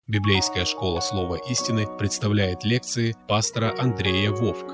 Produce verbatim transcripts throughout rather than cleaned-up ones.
Библейская школа Слова истины представляет лекции пастора Андрея Вовк.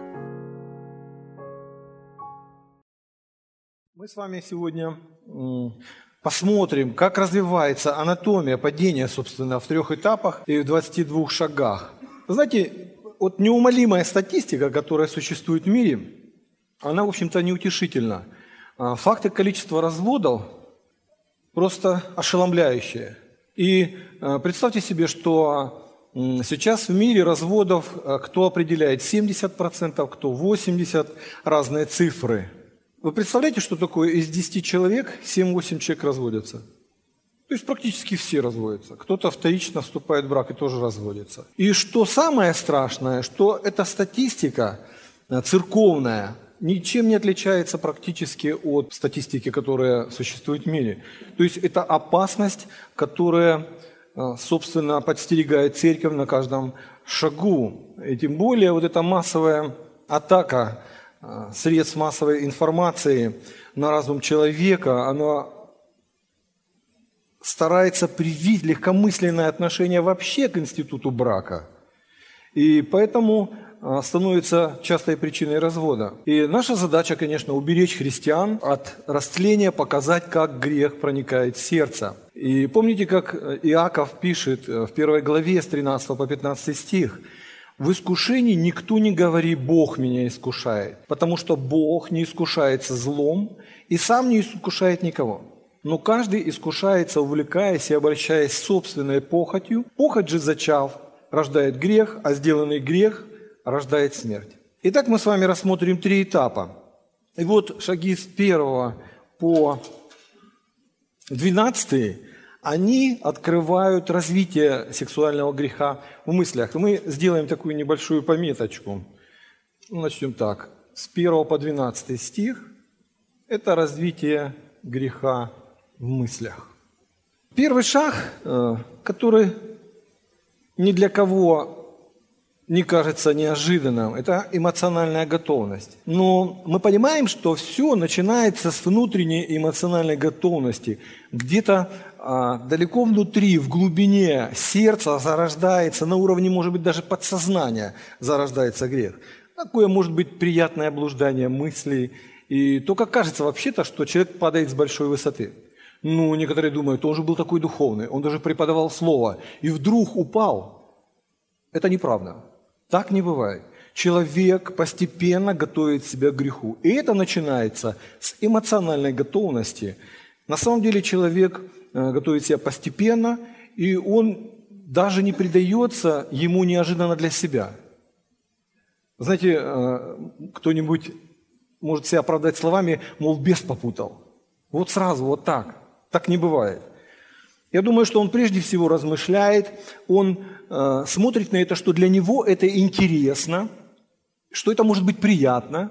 Мы с вами сегодня посмотрим, как развивается анатомия падения, собственно, в трех этапах и в двадцати двух шагах. Вы знаете, вот неумолимая статистика, которая существует в мире, она, в общем-то, неутешительна. Факты количества разводов просто ошеломляющие. И представьте себе, что сейчас в мире разводов кто определяет семьдесят процентов, кто восемьдесят процентов, разные цифры. Вы представляете, что такое из десяти человек семь-восемь человек разводятся? То есть практически все разводятся. Кто-то вторично вступает в брак и тоже разводится. И что самое страшное, что эта статистика церковная ничем не отличается практически от статистики, которая существует в мире. То есть это опасность, которая, собственно, подстерегает церковь на каждом шагу. И тем более вот эта массовая атака средств массовой информации на разум человека, она старается привить легкомысленное отношение вообще к институту брака. И поэтому становится частой причиной развода. И наша задача, конечно, уберечь христиан от растления, показать, как грех проникает в сердце. И помните, как Иаков пишет в первой главе с тринадцатого по пятнадцатый стих: «В искушении никто не говори: Бог меня искушает, потому что Бог не искушается злом и сам не искушает никого. Но каждый искушается, увлекаясь и обольщаясь собственной похотью. Похоть же, зачав, рождает грех, а сделанный грех рождает смерть». Итак, мы с вами рассмотрим три этапа. И вот шаги с первого по двенадцатый, они открывают развитие сексуального греха в мыслях. И мы сделаем такую небольшую пометочку. Начнем так. С первого по двенадцатый стих – это развитие греха в мыслях. Первый шаг, который ни для кого не кажется неожиданным, это эмоциональная готовность. Но мы понимаем, что все начинается с внутренней эмоциональной готовности. Где-то а, далеко внутри, в глубине сердца зарождается, на уровне, может быть, даже подсознания зарождается грех. Такое может быть приятное блуждание мыслей. И только кажется вообще-то, что человек падает с большой высоты. Ну, некоторые думают, он же был такой духовный, он даже преподавал слово, и вдруг упал. Это неправда. Так не бывает. Человек постепенно готовит себя к греху. И это начинается с эмоциональной готовности. На самом деле человек готовит себя постепенно, и он даже не предается ему неожиданно для себя. Знаете, кто-нибудь может себя оправдать словами, мол, бес попутал. Вот сразу, вот так. Так не бывает. Я думаю, что он прежде всего размышляет, он э, смотрит на это, что для него это интересно, что это может быть приятно.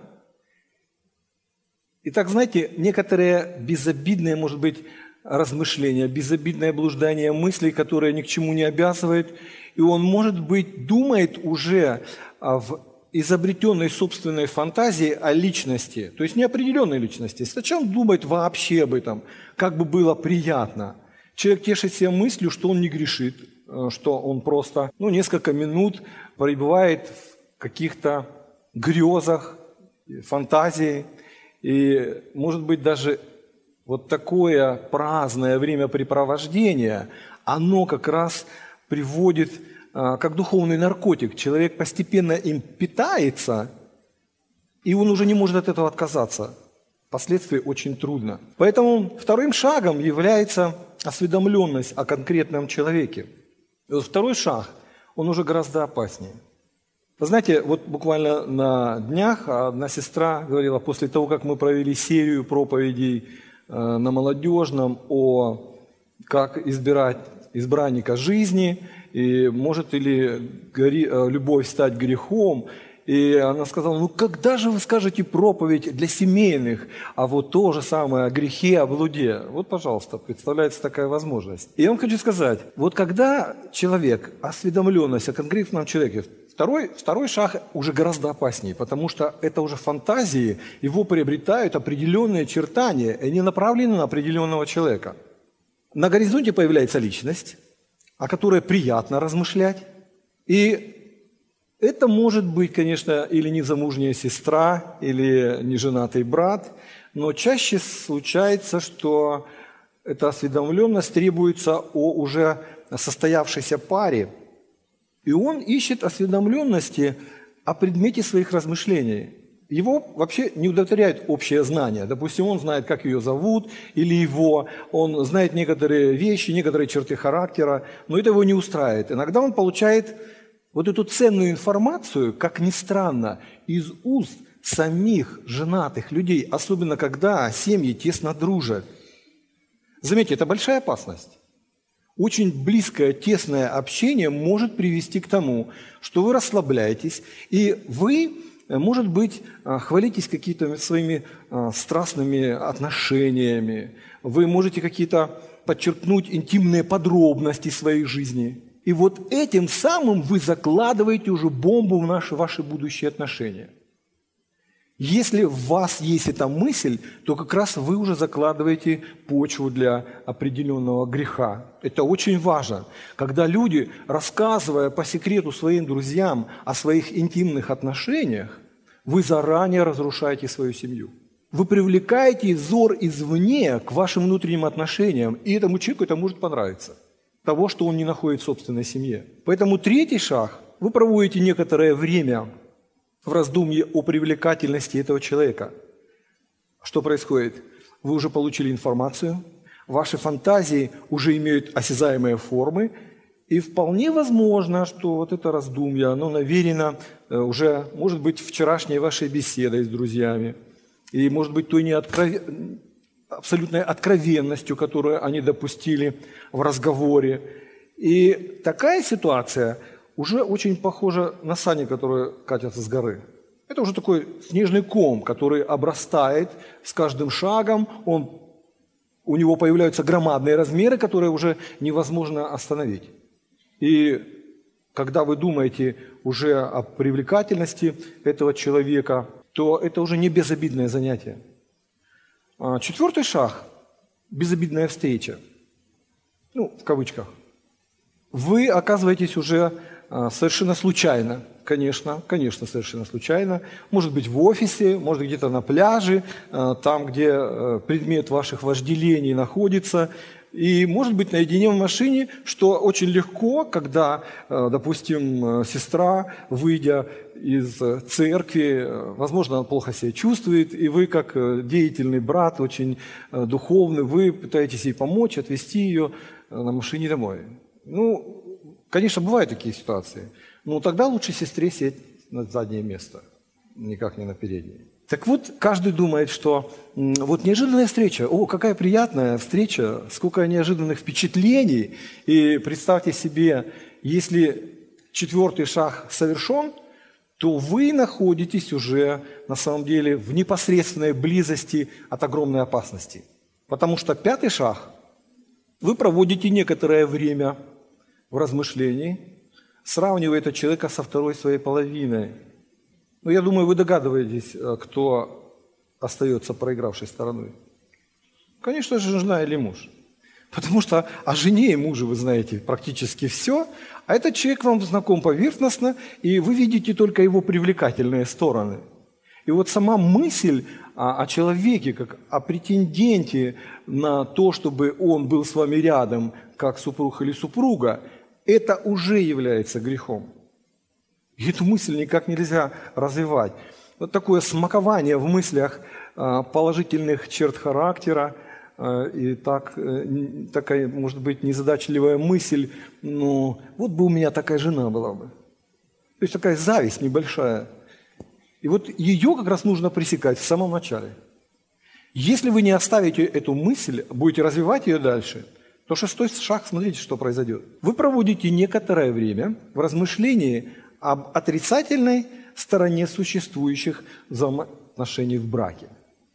И так, знаете, некоторые безобидные, может быть, размышления, безобидное блуждание мыслей, которые ни к чему не обязывают, и он, может быть, думает уже в изобретенной собственной фантазии о личности, то есть неопределенной личности. Сначала он думает вообще об этом, как бы было приятно. Человек тешит себя мыслью, что он не грешит, что он просто ну, несколько минут пребывает в каких-то грезах, фантазии. И, может быть, даже вот такое праздное времяпрепровождение, оно как раз приводит как духовный наркотик. Человек постепенно им питается, и он уже не может от этого отказаться. Впоследствии очень трудно. Поэтому вторым шагом является осведомленность о конкретном человеке. И вот второй шаг, он уже гораздо опаснее. Вы знаете, вот буквально на днях одна сестра говорила, после того, как мы провели серию проповедей на молодежном о как избирать избранника жизни, и может ли любовь стать грехом, и она сказала, ну когда же вы скажете проповедь для семейных, а вот то же самое о грехе, о блуде? Вот, пожалуйста, представляется такая возможность. И я вам хочу сказать, вот когда человек, осведомленность о конкретном человеке, второй, второй шаг уже гораздо опаснее, потому что это уже фантазии, его приобретают определенные очертания, и они направлены на определенного человека. На горизонте появляется личность, о которой приятно размышлять. И это может быть, конечно, или незамужняя сестра, или неженатый брат, но чаще случается, что эта осведомленность требуется о уже состоявшейся паре, и он ищет осведомленности о предмете своих размышлений. Его вообще не удовлетворяет общее знание. Допустим, он знает, как ее зовут, или его, он знает некоторые вещи, некоторые черты характера, но это его не устраивает. Иногда он получает вот эту ценную информацию, как ни странно, из уст самих женатых людей, особенно когда семьи тесно дружат. Заметьте, это большая опасность. Очень близкое, тесное общение может привести к тому, что вы расслабляетесь, и вы, может быть, хвалитесь какими-то своими страстными отношениями, вы можете какие-то подчеркнуть интимные подробности своей жизни. И вот этим самым вы закладываете уже бомбу в наши, ваши будущие отношения. Если в вас есть эта мысль, то как раз вы уже закладываете почву для определенного греха. Это очень важно. Когда люди, рассказывая по секрету своим друзьям о своих интимных отношениях, вы заранее разрушаете свою семью. Вы привлекаете взор извне к вашим внутренним отношениям, и этому человеку это может понравиться. Того, что он не находит в собственной семье. Поэтому третий шаг. Вы проводите некоторое время в раздумье о привлекательности этого человека. Что происходит? Вы уже получили информацию, ваши фантазии уже имеют осязаемые формы, и вполне возможно, что вот это раздумье, оно наверено уже, может быть, вчерашней вашей беседой с друзьями, и, может быть, той неоткров... абсолютной откровенностью, которую они допустили в разговоре. И такая ситуация уже очень похожа на сани, которые катятся с горы. Это уже такой снежный ком, который обрастает с каждым шагом, он, у него появляются громадные размеры, которые уже невозможно остановить. И когда вы думаете уже о привлекательности этого человека, то это уже не безобидное занятие. Четвертый шаг – безобидная встреча. Ну, в кавычках. Вы оказываетесь уже совершенно случайно, конечно, конечно, совершенно случайно. Может быть, в офисе, может, где-то на пляже, там, где предмет ваших вожделений находится. И, может быть, наедине в машине, что очень легко, когда, допустим, сестра, выйдя из церкви, возможно, она плохо себя чувствует, и вы, как деятельный брат, очень духовный, вы пытаетесь ей помочь, отвезти ее на машине домой. Ну, конечно, бывают такие ситуации, но тогда лучше сестре сесть на заднее место, никак не на переднее. Так вот, каждый думает, что вот неожиданная встреча, о, какая приятная встреча, сколько неожиданных впечатлений. И представьте себе, если четвертый шаг совершен, то вы находитесь уже на самом деле в непосредственной близости от огромной опасности. Потому что пятый шаг, вы проводите некоторое время в размышлении, сравнивая этого человека со второй своей половиной. Ну, я думаю, вы догадываетесь, кто остается проигравшей стороной. Конечно же, жена или муж. Потому что о жене и муже вы знаете практически все, а этот человек вам знаком поверхностно, и вы видите только его привлекательные стороны. И вот сама мысль о, о человеке, как о претенденте на то, чтобы он был с вами рядом, как супруг или супруга, это уже является грехом. И эту мысль никак нельзя развивать. Вот такое смакование в мыслях положительных черт характера, и так, такая, может быть, незадачливая мысль, ну, вот бы у меня такая жена была бы. То есть такая зависть небольшая. И вот ее как раз нужно пресекать в самом начале. Если вы не оставите эту мысль, будете развивать ее дальше, то шестой шаг, смотрите, что произойдет. Вы проводите некоторое время в размышлении об отрицательной стороне существующих взаимоотношений в браке.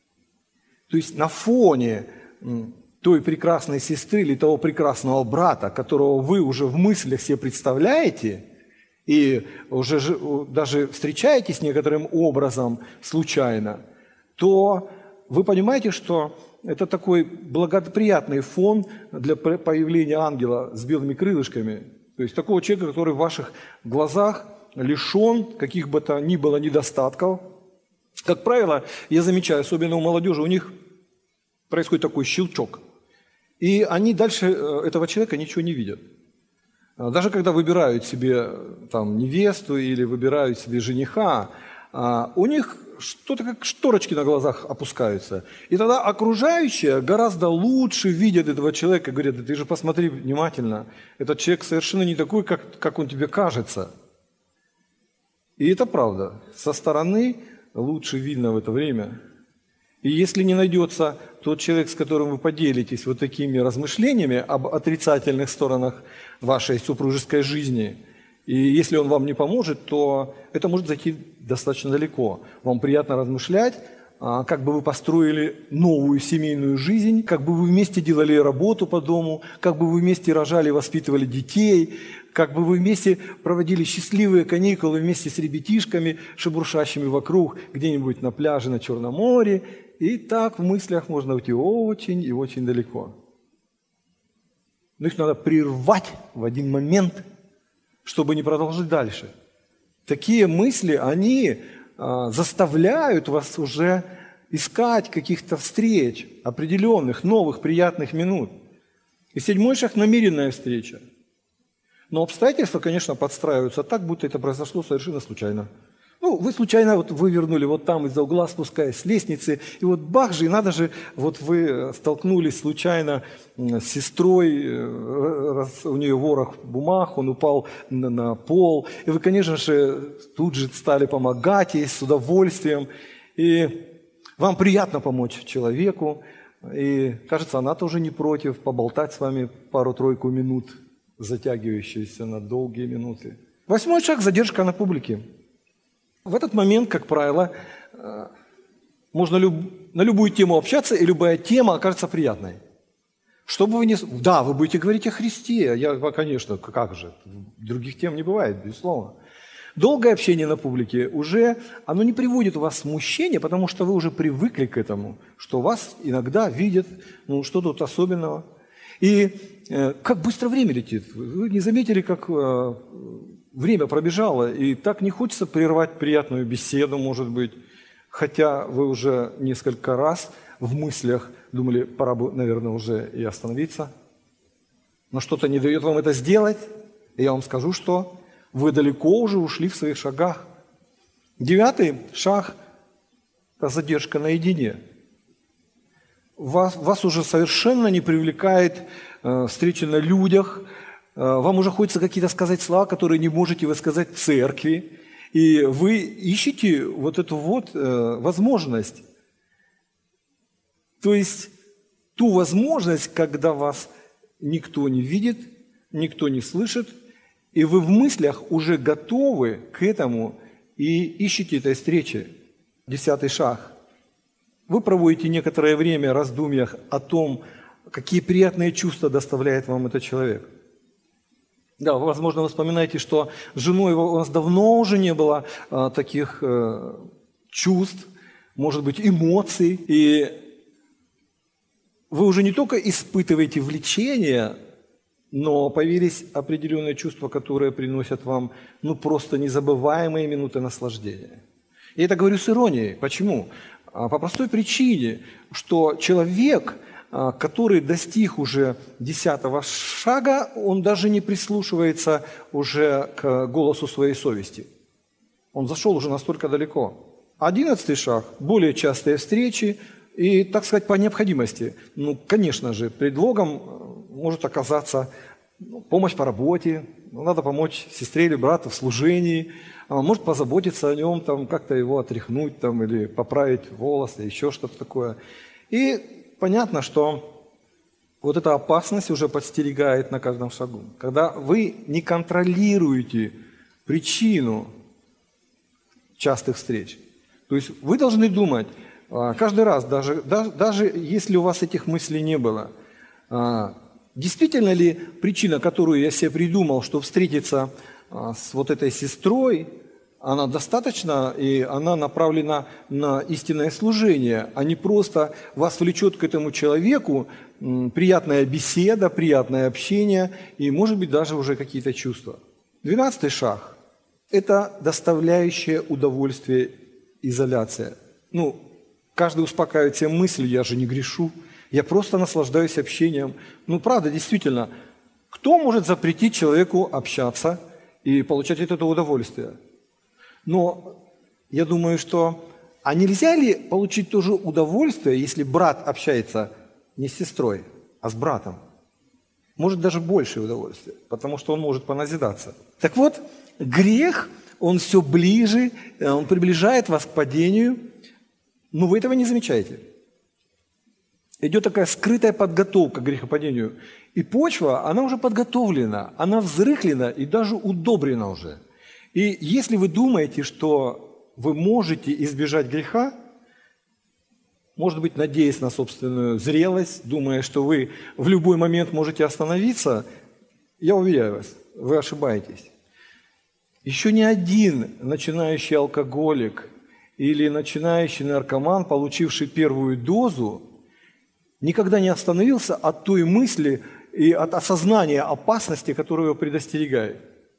То есть на фоне той прекрасной сестры или того прекрасного брата, которого вы уже в мыслях себе представляете, и уже даже встречаетесь некоторым образом случайно, то вы понимаете, что это такой благоприятный фон для появления ангела с белыми крылышками. То есть такого человека, который в ваших глазах лишен каких бы то ни было недостатков. Как правило, я замечаю, особенно у молодежи, у них происходит такой щелчок. И они дальше этого человека ничего не видят. Даже когда выбирают себе там, невесту или выбирают себе жениха, у них что-то как шторочки на глазах опускаются. И тогда окружающие гораздо лучше видят этого человека, говорят: да ты же посмотри внимательно, этот человек совершенно не такой, как, как он тебе кажется. И это правда. Со стороны лучше видно в это время. И если не найдется тот человек, с которым вы поделитесь вот такими размышлениями об отрицательных сторонах вашей супружеской жизни, и если он вам не поможет, то это может зайти достаточно далеко. Вам приятно размышлять, как бы вы построили новую семейную жизнь, как бы вы вместе делали работу по дому, как бы вы вместе рожали и воспитывали детей, как бы вы вместе проводили счастливые каникулы вместе с ребятишками, шебуршащими вокруг, где-нибудь на пляже на Черном море. И так в мыслях можно уйти очень и очень далеко. Но их надо прервать в один момент, чтобы не продолжить дальше. Такие мысли, они а, заставляют вас уже искать каких-то встреч, определенных, новых, приятных минут. И седьмой шаг – намеренная встреча. Но обстоятельства, конечно, подстраиваются так, будто это произошло совершенно случайно. Ну, вы случайно вот вывернули вот там из-за угла, спускаясь с лестницы, и вот бах же, и надо же, вот вы столкнулись случайно с сестрой, у нее ворох бумаг, он упал на, на пол, и вы, конечно же, тут же стали помогать ей с удовольствием, и вам приятно помочь человеку, и, кажется, она тоже не против поболтать с вами пару-тройку минут, затягивающиеся на долгие минуты. Восьмой шаг – задержка на публике. В этот момент, как правило, можно люб... на любую тему общаться, и любая тема окажется приятной. Что бы вы ни... Да, вы будете говорить о Христе. Я, конечно, как же, других тем не бывает, безусловно. Долгое общение на публике уже, оно не приводит вас в смущение, потому что вы уже привыкли к этому, что вас иногда видят, ну, что тут особенного. И э, как быстро время летит. Вы не заметили, как... Э, Время пробежало, и так не хочется прервать приятную беседу, может быть, хотя вы уже несколько раз в мыслях думали, пора бы, наверное, уже и остановиться. Но что-то не дает вам это сделать, и я вам скажу, что вы далеко уже ушли в своих шагах. Девятый шаг – это задержка наедине. Вас, вас уже совершенно не привлекает э, встреча на людях. Вам уже хочется какие-то сказать слова, которые не можете вы сказать в церкви. И вы ищете вот эту вот э, возможность. То есть ту возможность, когда вас никто не видит, никто не слышит, и вы в мыслях уже готовы к этому и ищете этой встречи. Десятый шаг. Вы проводите некоторое время в раздумьях о том, какие приятные чувства доставляет вам этот человек. Да, возможно, вы вспоминаете, что с женой у вас давно уже не было а, таких а, чувств, может быть, эмоций. И вы уже не только испытываете влечение, но появились определенные чувства, которые приносят вам ну, просто незабываемые минуты наслаждения. Я это говорю с иронией. Почему? А, по простой причине, что человек... который достиг уже десятого шага, он даже не прислушивается уже к голосу своей совести. Он зашел уже настолько далеко. Одиннадцатый шаг – более частые встречи и, так сказать, по необходимости. Ну, конечно же, предлогом может оказаться помощь по работе, надо помочь сестре или брату в служении, может позаботиться о нем, там, как-то его отряхнуть там, или поправить волосы, еще что-то такое. И понятно, что вот эта опасность уже подстерегает на каждом шагу. Когда вы не контролируете причину частых встреч, то есть вы должны думать каждый раз, даже, даже, даже если у вас этих мыслей не было, действительно ли причина, которую я себе придумал, что встретиться с вот этой сестрой, Она достаточна, и она направлена на истинное служение, а не просто вас влечет к этому человеку приятная беседа, приятное общение и, может быть, даже уже какие-то чувства. Двенадцатый шаг – это доставляющее удовольствие изоляция. Ну, каждый успокаивает себе мысль, я же не грешу, я просто наслаждаюсь общением. Ну, правда, действительно, кто может запретить человеку общаться и получать от этого удовольствие? Но я думаю, что а нельзя ли получить тоже удовольствие, если брат общается не с сестрой, а с братом? Может, даже большее удовольствие, потому что он может поназидаться. Так вот, грех, он все ближе, он приближает вас к падению, но вы этого не замечаете. Идет такая скрытая подготовка к грехопадению. И почва, она уже подготовлена, она взрыхлена и даже удобрена уже. И если вы думаете, что вы можете избежать греха, может быть, надеясь на собственную зрелость, думая, что вы в любой момент можете остановиться, я уверяю вас, вы ошибаетесь. Еще ни один начинающий алкоголик или начинающий наркоман, получивший первую дозу, никогда не остановился от той мысли и от осознания опасности, которая его предостерегает.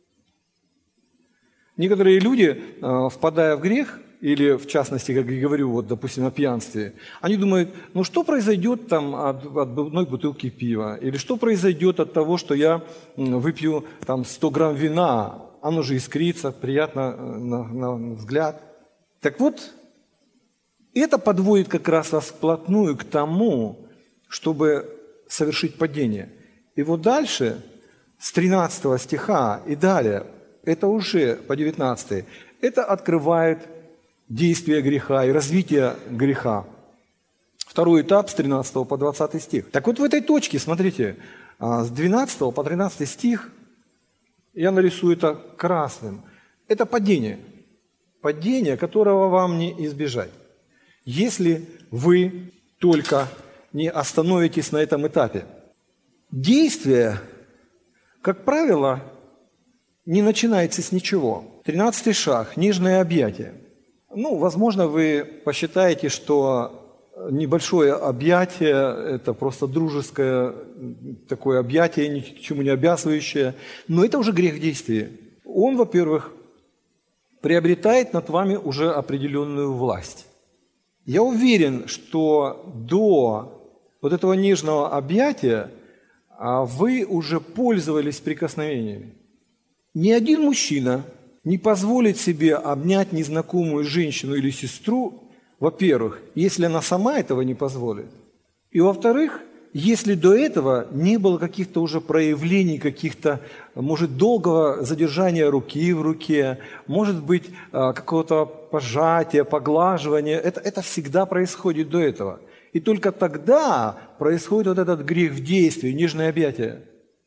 Некоторые люди, впадая в грех, или в частности, как я говорю, вот, допустим, о пьянстве, они думают, ну что произойдет там от, от одной бутылки пива, или что произойдет от того, что я выпью там сто грамм вина, оно же искрится, приятно на, на взгляд. Так вот, это подводит как раз вас вплотную к тому, чтобы совершить падение. И вот дальше, с тринадцатого стиха и далее, это уже по девятнадцатый, это открывает действие греха и развитие греха. Второй этап с тринадцатого по двадцатый стих. Так вот в этой точке, смотрите, с двенадцатого по тринадцатый стих, я нарисую это красным, это падение. Падение, которого вам не избежать. Если вы только не остановитесь на этом этапе. Действие, как правило, не начинается с ничего. Тринадцатый шаг, нежное объятие. Ну, возможно, вы посчитаете, что небольшое объятие – это просто дружеское такое объятие, ни к чему не обязывающее. Но это уже грех в действии. Он, во-первых, приобретает над вами уже определенную власть. Я уверен, что до вот этого нежного объятия вы уже пользовались прикосновениями. Ни один мужчина не позволит себе обнять незнакомую женщину или сестру, во-первых, если она сама этого не позволит. И во-вторых, если до этого не было каких-то уже проявлений, каких-то, может, долгого задержания руки в руке, может быть, какого-то пожатия, поглаживания, это, это всегда происходит до этого. И только тогда происходит вот этот грех в действии, нежное объятие.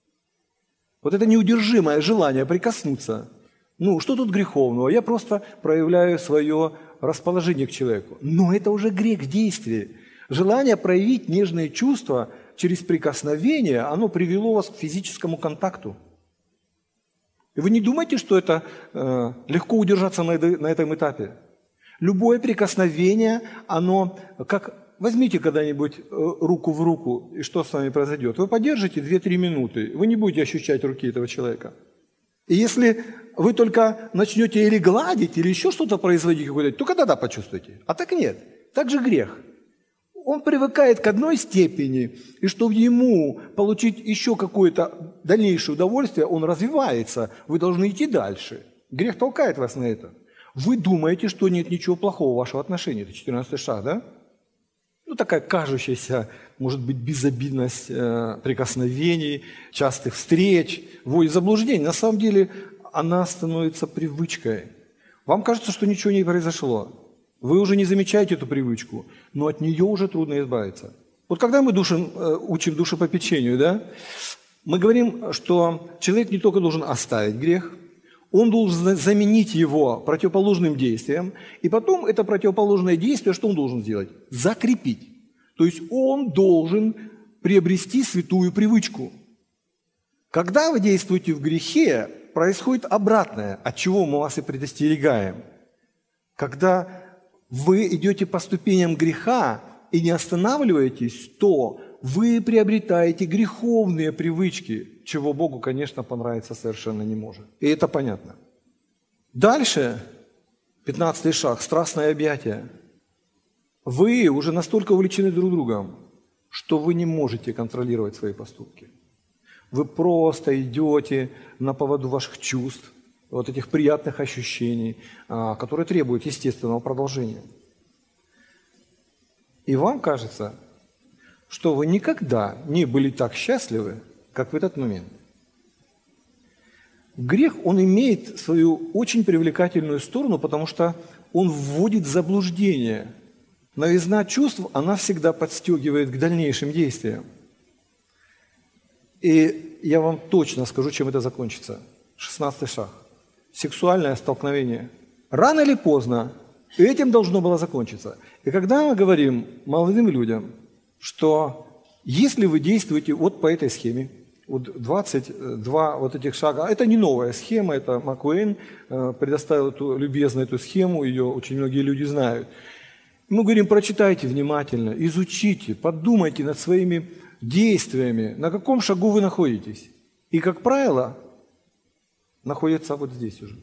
Вот это неудержимое желание прикоснуться. Ну, что тут греховного? Я просто проявляю свое расположение к человеку. Но это уже грех в действии. Желание проявить нежные чувства через прикосновение, оно привело вас к физическому контакту. И вы не думаете, что это э, легко удержаться на, на этом этапе? Любое прикосновение, оно как... Возьмите когда-нибудь руку в руку, и что с вами произойдет? Вы подержите две-три минуты, вы не будете ощущать руки этого человека. И если вы только начнете или гладить, или еще что-то производить, какое-то, только тогда почувствуете. А так нет. Так же грех. Он привыкает к одной степени, и чтобы ему получить еще какое-то дальнейшее удовольствие, он развивается. Вы должны идти дальше. Грех толкает вас на это. Вы думаете, что нет ничего плохого в вашем отношении. Это четырнадцатый шаг, да? Ну, такая кажущаяся, может быть, безобидность э, прикосновений, частых встреч, вводит в заблуждение. На самом деле она становится привычкой. Вам кажется, что ничего не произошло. Вы уже не замечаете эту привычку, но от нее уже трудно избавиться. Вот когда мы душим, э, учим душепопечению, да, мы говорим, что человек не только должен оставить грех, он должен заменить его противоположным действием, и потом это противоположное действие, что он должен сделать? Закрепить. То есть он должен приобрести святую привычку. Когда вы действуете в грехе, происходит обратное, от чего мы вас и предостерегаем. Когда вы идете по ступеням греха и не останавливаетесь, то вы приобретаете греховные привычки, чего Богу, конечно, понравиться совершенно не может. И это понятно. Дальше, пятнадцатый шаг, страстное объятие. Вы уже настолько увлечены друг другом, что вы не можете контролировать свои поступки. Вы просто идете на поводу ваших чувств, вот этих приятных ощущений, которые требуют естественного продолжения. И вам кажется, что вы никогда не были так счастливы, как в этот момент. Грех, он имеет свою очень привлекательную сторону, потому что он вводит в заблуждение. Новизна чувств, она всегда подстегивает к дальнейшим действиям. И я вам точно скажу, чем это закончится. шестнадцатый шаг. Сексуальное столкновение. Рано или поздно этим должно было закончиться. И когда мы говорим молодым людям, что если вы действуете вот по этой схеме, вот двадцать два вот этих шага, это не новая схема, это Маккуэйн предоставил эту, любезно эту схему, ее очень многие люди знают. Мы говорим, прочитайте внимательно, изучите, подумайте над своими действиями, на каком шагу вы находитесь. И, как правило, находится вот здесь уже.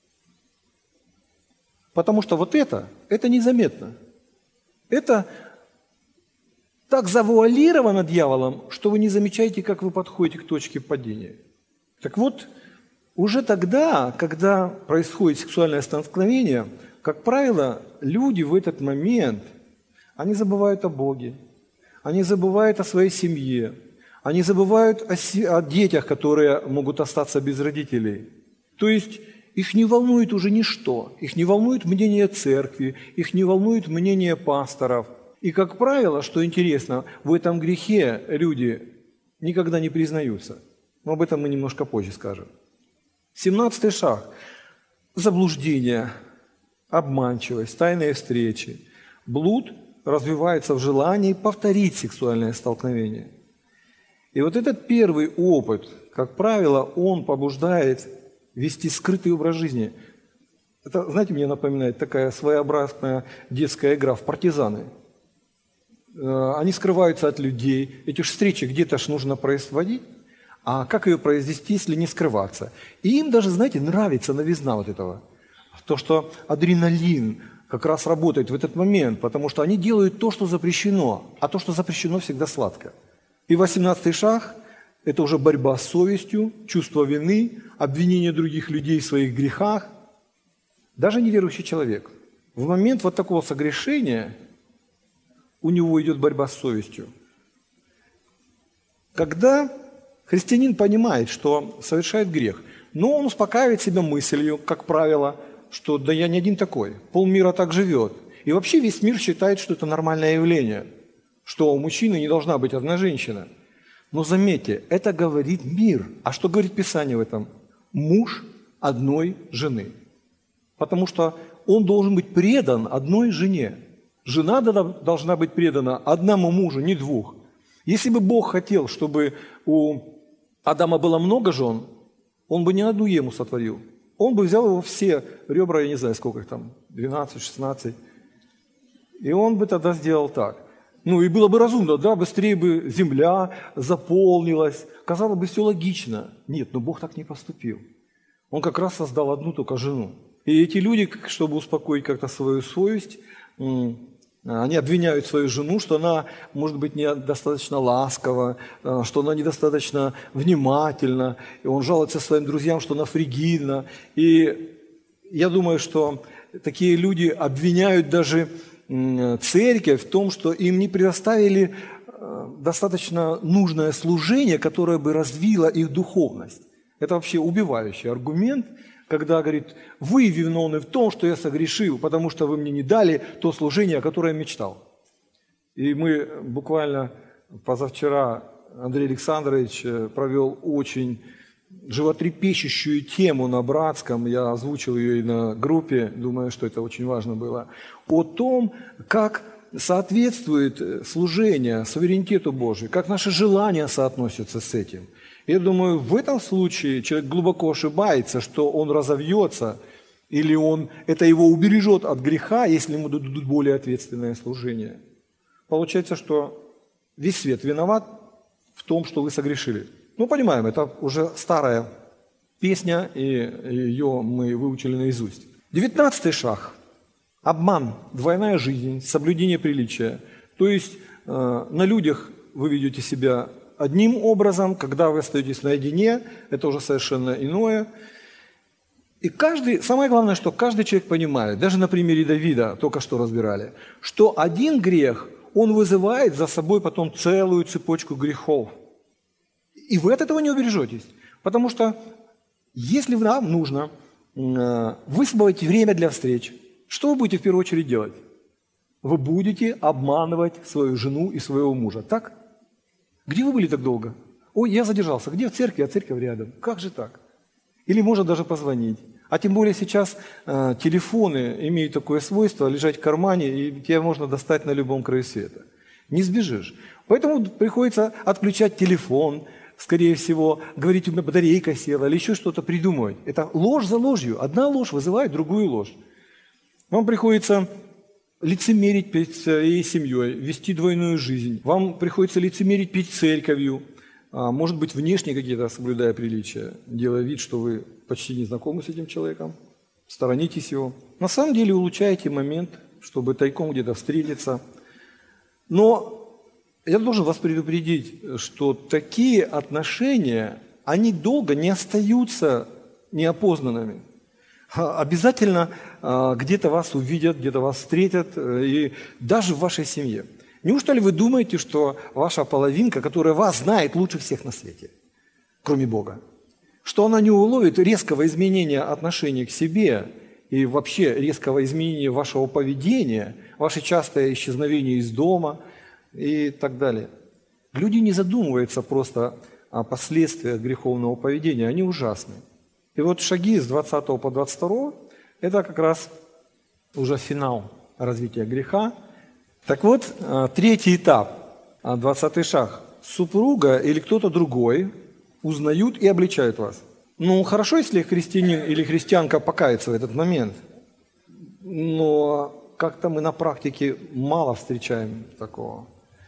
Потому что вот это, это незаметно. Это так завуалировано дьяволом, что вы не замечаете, как вы подходите к точке падения. Так вот, уже тогда, когда происходит сексуальное столкновение, как правило, люди в этот момент, они забывают о Боге, они забывают о своей семье, они забывают о, си- о детях, которые могут остаться без родителей. То есть их не волнует уже ничто, их не волнует мнение церкви, их не волнует мнение пасторов. И, как правило, что интересно, в этом грехе люди никогда не признаются. Но об этом мы немножко позже скажем. семнадцатый шаг. Заблуждение, обманчивость, тайные встречи. Блуд развивается в желании повторить сексуальное столкновение. И вот этот первый опыт, как правило, он побуждает вести скрытый образ жизни. Это, знаете, мне напоминает такая своеобразная детская игра в партизаны. Они скрываются от людей. Эти встречи где-то ж нужно производить. А как ее произвести, если не скрываться? И им даже, знаете, нравится новизна вот этого. То, что адреналин как раз работает в этот момент, потому что они делают то, что запрещено. А то, что запрещено, всегда сладко. И восемнадцатый шаг – это уже борьба с совестью, чувство вины, обвинение других людей в своих грехах. Даже неверующий человек. В момент вот такого согрешения у него идет борьба с совестью. Когда христианин понимает, что совершает грех, но он успокаивает себя мыслью, как правило, что да я не один такой, полмира так живет. И вообще весь мир считает, что это нормальное явление, что у мужчины не должна быть одна женщина. Но заметьте, это говорит мир. А что говорит Писание в этом? Муж одной жены. Потому что он должен быть предан одной жене. Жена должна быть предана одному мужу, не двух. Если бы Бог хотел, чтобы у Адама было много жен, он бы не одну Еву сотворил. Он бы взял его все ребра, я не знаю, сколько их там, двенадцать, шестнадцать. И он бы тогда сделал так. Ну и было бы разумно, да, быстрее бы земля заполнилась. Казалось бы, все логично. Нет, но Бог так не поступил. Он как раз создал одну только жену. И эти люди, чтобы успокоить как-то свою совесть, они обвиняют свою жену, что она, может быть, недостаточно ласкова, что она недостаточно внимательна. И он жалуется своим друзьям, что она фригидна. И я думаю, что такие люди обвиняют даже церковь в том, что им не предоставили достаточно нужное служение, которое бы развило их духовность. Это вообще убивающий аргумент, когда говорит, вы виновны в том, что я согрешил, потому что вы мне не дали то служение, о котором я мечтал. И мы буквально позавчера, Андрей Александрович провел очень животрепещущую тему на братском, я озвучил ее и на группе, думаю, что это очень важно было, о том, как соответствует служение суверенитету Божию, как наши желания соотносятся с этим. Я думаю, в этом случае человек глубоко ошибается, что он разовьется, или он, это его убережет от греха, если ему дадут более ответственное служение. Получается, что весь свет виноват в том, что вы согрешили. Ну, понимаем, это уже старая песня, и ее мы выучили наизусть. Девятнадцатый шаг. Обман, двойная жизнь, соблюдение приличия. То есть э, на людях вы ведете себя одним образом, когда вы остаетесь наедине, это уже совершенно иное. И каждый, самое главное, что каждый человек понимает, даже на примере Давида, только что разбирали, что один грех, он вызывает за собой потом целую цепочку грехов. И вы от этого не убережетесь. Потому что если вам нужно э, высвободить время для встреч, что вы будете в первую очередь делать? Вы будете обманывать свою жену и своего мужа, так? Где вы были так долго? Ой, я задержался. Где? В церкви, а церковь рядом. Как же так? Или можно даже позвонить. А тем более сейчас э, телефоны имеют такое свойство лежать в кармане, и тебя можно достать на любом краю света. Не сбежишь. Поэтому приходится отключать телефон, скорее всего, говорить, у меня батарейка села, или еще что-то придумывать. Это ложь за ложью. Одна ложь вызывает другую ложь. Вам приходится лицемерить перед своей семьей, вести двойную жизнь. Вам приходится лицемерить перед церковью, может быть, внешне какие-то, соблюдая приличия, делая вид, что вы почти не знакомы с этим человеком, сторонитесь его. На самом деле улучшаете момент, чтобы тайком где-то встретиться. Но я должен вас предупредить, что такие отношения, они долго не остаются неопознанными. Обязательно где-то вас увидят, где-то вас встретят, и даже в вашей семье. Неужели вы думаете, что ваша половинка, которая вас знает лучше всех на свете, кроме Бога, что она не уловит резкого изменения отношения к себе и вообще резкого изменения вашего поведения, ваше частое исчезновение из дома и так далее? Люди не задумываются просто о последствиях греховного поведения, они ужасны. И вот шаги с двадцатого по двадцать второй – это как раз уже финал развития греха. Так вот, третий этап, двадцатый шаг. Супруга или кто-то другой узнают и обличают вас. Ну, хорошо, если христианин или христианка покается в этот момент, но как-то мы на практике мало встречаем такого.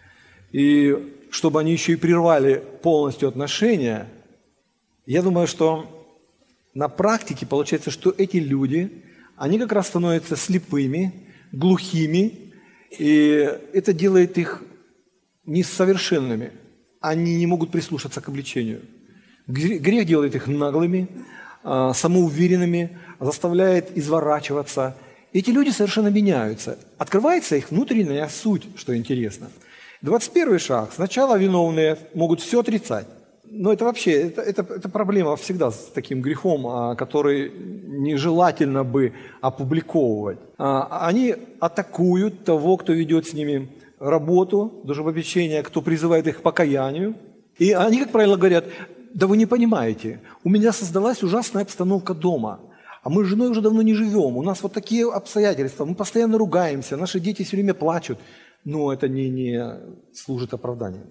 И чтобы они еще и прервали полностью отношения, я думаю, что на практике получается, что эти люди, они как раз становятся слепыми, глухими, и это делает их несовершенными. Они не могут прислушаться к обличению. Грех делает их наглыми, самоуверенными, заставляет изворачиваться. Эти люди совершенно меняются. Открывается их внутренняя суть, что интересно. двадцать первый шаг. Сначала виновные могут все отрицать. Но это вообще, это, это, это проблема всегда с таким грехом, который нежелательно бы опубликовывать. Они атакуют того, кто ведет с ними работу, душепопечение, кто призывает их к покаянию. И они, как правило, говорят: да вы не понимаете, у меня создалась ужасная обстановка дома, а мы с женой уже давно не живем, у нас вот такие обстоятельства, мы постоянно ругаемся, наши дети все время плачут. Но это не, не служит оправданием.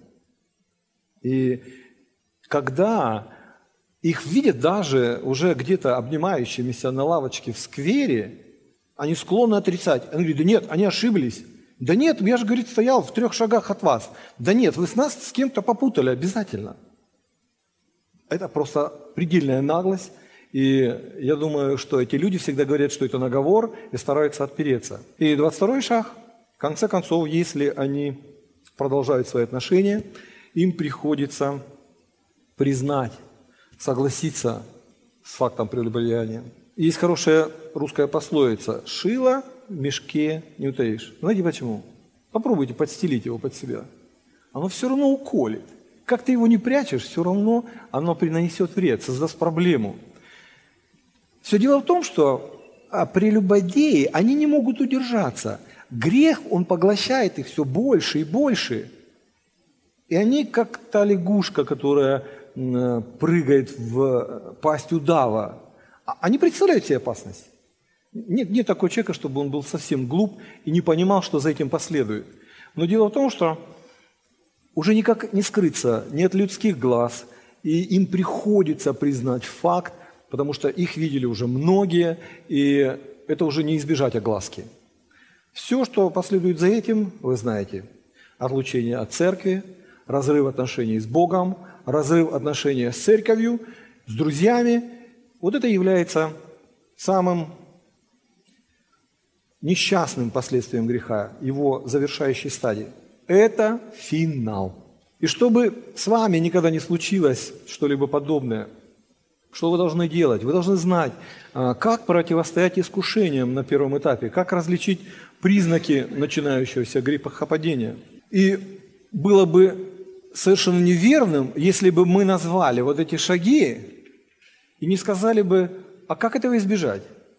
И когда их видят даже уже где-то обнимающимися на лавочке в сквере, они склонны отрицать. Они говорят: да нет, они ошиблись. Да нет, я же, говорит, стоял в трех шагах от вас. Да нет, вы с нас с кем-то попутали обязательно. Это просто предельная наглость. И я думаю, что эти люди всегда говорят, что это наговор, и стараются отпереться. И двадцать второй шаг. В конце концов, если они продолжают свои отношения, им приходится признать, согласиться с фактом прелюбодеяния. Есть хорошая русская пословица: «Шило в мешке не утаишь». Знаете почему? Попробуйте подстелить его под себя. Оно все равно уколет. Как ты его не прячешь, все равно оно принесет вред, создаст проблему. Все дело в том, что прелюбодеи, они не могут удержаться. Грех, он поглощает их все больше и больше. И они, как та лягушка, которая прыгает в пасть удава, они представляют себе опасность. Нет, нет такого человека, чтобы он был совсем глуп и не понимал, что за этим последует. Но дело в том, что уже никак не скрыться ни от людских глаз, и им приходится признать факт, потому что их видели уже многие, и это уже не избежать огласки. Все, что последует за этим, вы знаете. Отлучение от церкви, разрыв отношений с Богом, разрыв отношений с церковью, с друзьями. Вот это является самым несчастным последствием греха, его завершающей стадии. Это финал. И чтобы с вами никогда не случилось что-либо подобное, что вы должны делать? Вы должны знать, как противостоять искушениям на первом этапе, как различить признаки начинающегося грехопадения. И было бы совершенно неверным, если бы мы назвали вот эти шаги и не сказали бы, а как этого избежать?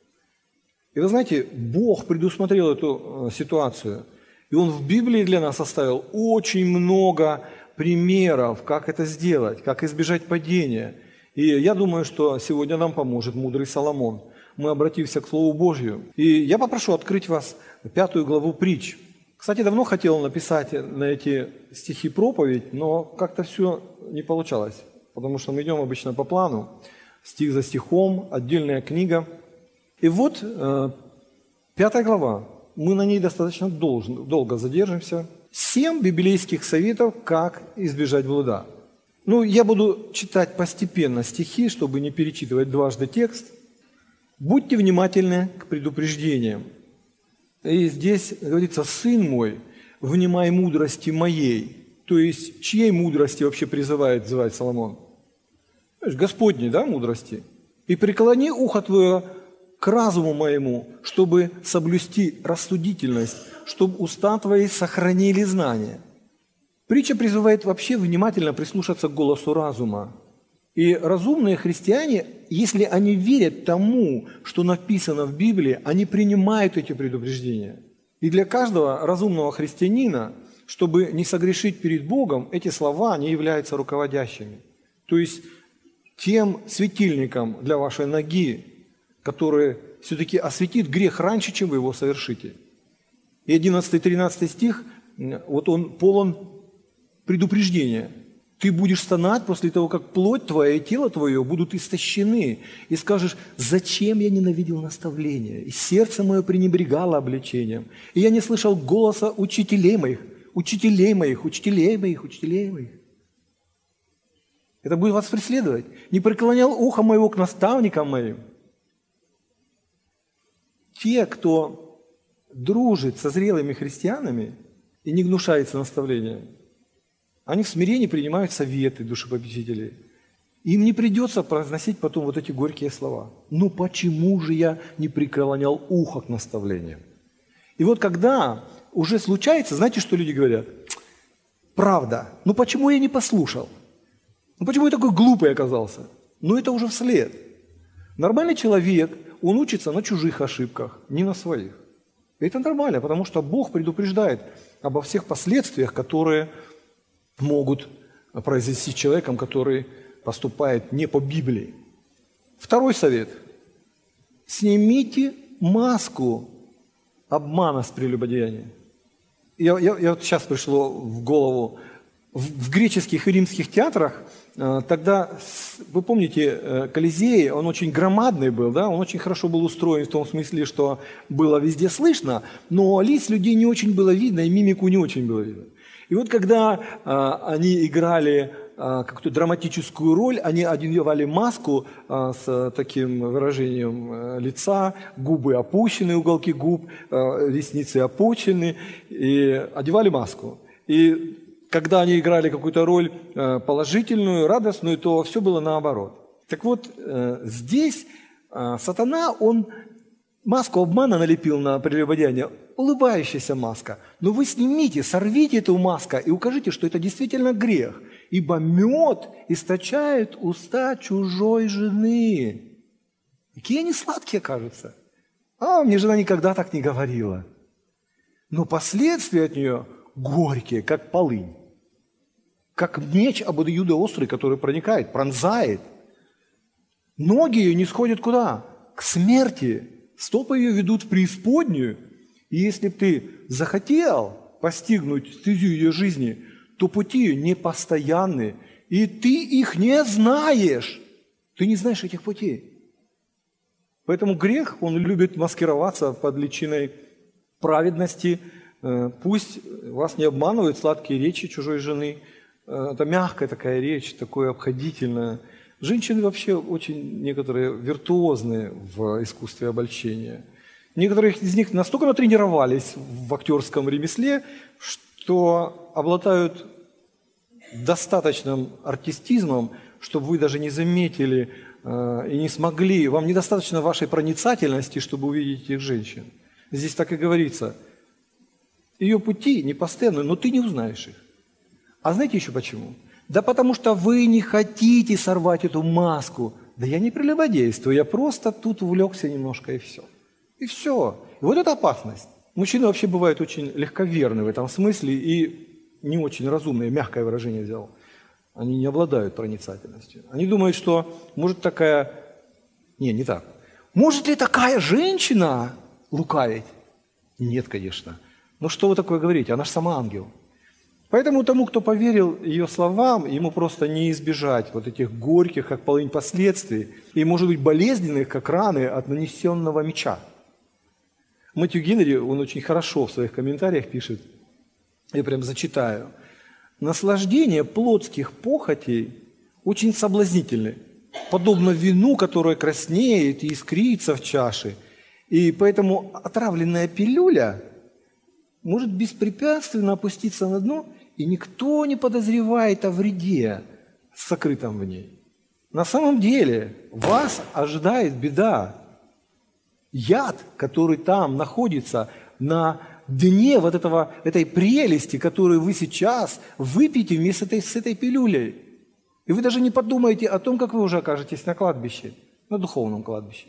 И вы знаете, Бог предусмотрел эту ситуацию, и Он в Библии для нас оставил очень много примеров, как это сделать, как избежать падения. И я думаю, что сегодня нам поможет мудрый Соломон. Мы обратимся к Слову Божью. И я попрошу открыть вас пятую главу Притч. Кстати, давно хотел написать на эти стихи проповедь, но как-то все не получалось, потому что мы идем обычно по плану, стих за стихом, отдельная книга. И вот э, пятая глава, мы на ней достаточно долж- долго задержимся. Семь библейских советов, как избежать блуда. Ну, я буду читать постепенно стихи, чтобы не перечитывать дважды текст. Будьте внимательны к предупреждениям. И здесь говорится: «Сын мой, внимай мудрости моей». То есть, чьей мудрости вообще призывает звать Соломон? То есть, Господней, да, мудрости. «И преклони ухо твое к разуму моему, чтобы соблюсти рассудительность, чтобы уста твои сохранили знания». Притча призывает вообще внимательно прислушаться к голосу разума. И разумные христиане, если они верят тому, что написано в Библии, они принимают эти предупреждения. И для каждого разумного христианина, чтобы не согрешить перед Богом, эти слова, они являются руководящими. То есть тем светильником для вашей ноги, который все-таки осветит грех раньше, чем вы его совершите. И одиннадцатый-тринадцатый стих, вот он полон предупреждения. Ты будешь стонать после того, как плоть твоя и тело твое будут истощены. И скажешь: зачем я ненавидел наставления, и сердце мое пренебрегало обличением, и я не слышал голоса учителей моих, учителей моих, учителей моих, учителей моих. Это будет вас преследовать. Не преклонял ухо моего к наставникам моим. Те, кто дружит со зрелыми христианами и не гнушается наставлением, они в смирении принимают советы душепопечителей. Им не придется произносить потом вот эти горькие слова. Ну почему же я не преклонял ухо к наставлениям? И вот когда уже случается, знаете, что люди говорят? Правда, ну почему я не послушал? Ну почему я такой глупый оказался? Ну это уже вслед. Нормальный человек, он учится на чужих ошибках, не на своих. И это нормально, потому что Бог предупреждает обо всех последствиях, которые могут произойти с человеком, который поступает не по Библии. Второй совет. Снимите маску обмана с прелюбодеяния. Я, я, я вот сейчас пришло в голову, в, в греческих и римских театрах, э, тогда, вы помните, э, Колизей, он очень громадный был, да, он очень хорошо был устроен в том смысле, что было везде слышно, но лиц людей не очень было видно, и мимику не очень было видно. И вот когда а, они играли а, какую-то драматическую роль, они одевали маску а, с таким выражением а, лица, губы опущены, уголки губ, а, ресницы опущены, и одевали маску. И когда они играли какую-то роль а, положительную, радостную, то все было наоборот. Так вот, а, здесь а, сатана, он маску обмана налепил на прелюбодеяние, улыбающаяся маска. Но вы снимите, сорвите эту маску и укажите, что это действительно грех. Ибо мед источает уста чужой жены. Какие они сладкие, кажутся. А, мне жена никогда так не говорила. Но последствия от нее горькие, как полынь. Как меч обоюдоострый, который проникает, пронзает. Ноги ее не сходят куда? К смерти. Стопы ее ведут в преисподнюю, и если бы ты захотел постигнуть стезю ее жизни, то пути ее непостоянны, и и ты их не знаешь. Ты не знаешь этих путей. Поэтому грех, он любит маскироваться под личиной праведности. Пусть вас не обманывают сладкие речи чужой жены. Это мягкая такая речь, такое обходительное. Женщины вообще очень некоторые виртуозные в искусстве обольщения. Некоторые из них настолько натренировались в актерском ремесле, что обладают достаточным артистизмом, чтобы вы даже не заметили э, и не смогли, вам недостаточно вашей проницательности, чтобы увидеть этих женщин. Здесь так и говорится. Ее пути не постоянны, но ты не узнаешь их. А знаете еще почему? Да потому что вы не хотите сорвать эту маску. Да я не прелюбодействую, я просто тут увлекся немножко и все. И все. И вот это опасность. Мужчины вообще бывают очень легковерны в этом смысле и не очень разумные, мягкое выражение взял. Они не обладают проницательностью. Они думают, что может такая... Не, не так. Может ли такая женщина лукавить? Нет, конечно. Ну что вы такое говорите? Она же сама ангел. Поэтому тому, кто поверил ее словам, ему просто не избежать вот этих горьких, как полынь, последствий, и, может быть, болезненных, как раны от нанесенного меча. Мэтью Генри, он очень хорошо в своих комментариях пишет, я прям зачитаю. Наслаждение плотских похотей очень соблазнительны, подобно вину, которое краснеет и искрится в чаше. И поэтому отравленная пилюля может беспрепятственно опуститься на дно, и никто не подозревает о вреде, сокрытом в ней. На самом деле вас ожидает беда. Яд, который там находится на дне вот этого, этой прелести, которую вы сейчас выпьете вместе с этой, с этой пилюлей. И вы даже не подумаете о том, как вы уже окажетесь на кладбище, на духовном кладбище.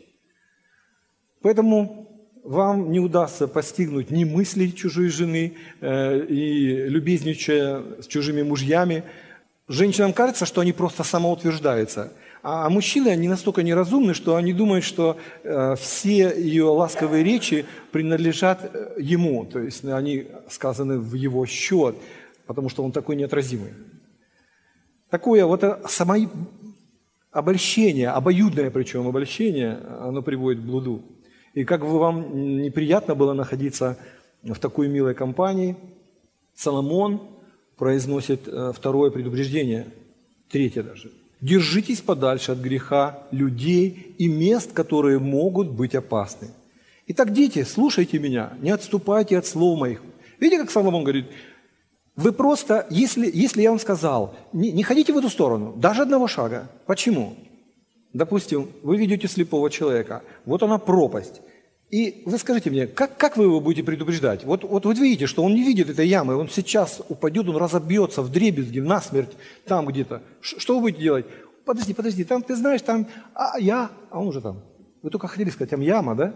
Поэтому вам не удастся постигнуть ни мыслей чужой жены, э, и любезничая с чужими мужьями. Женщинам кажется, что они просто самоутверждаются. А мужчины, они настолько неразумны, что они думают, что э, все ее ласковые речи принадлежат ему, то есть они сказаны в его счет, потому что он такой неотразимый. Такое вот само обольщение, обоюдное причем обольщение, оно приводит к блуду. И как бы вам неприятно было находиться в такой милой компании, Соломон произносит второе предупреждение, третье даже. Держитесь подальше от греха, людей и мест, которые могут быть опасны. Итак, дети, слушайте меня, не отступайте от слов моих. Видите, как Соломон говорит, вы просто, если, если я вам сказал, не, не ходите в эту сторону, даже одного шага. Почему? Допустим, вы ведете слепого человека, вот она пропасть. И вы скажите мне, как, как вы его будете предупреждать? Вот, вот вы видите, что он не видит этой ямы, он сейчас упадет, он разобьется вдребезги, насмерть, там где-то. Ш, что вы будете делать? Подожди, подожди, там ты знаешь, там, а я, а он уже там. Вы только хотели сказать, там яма, да?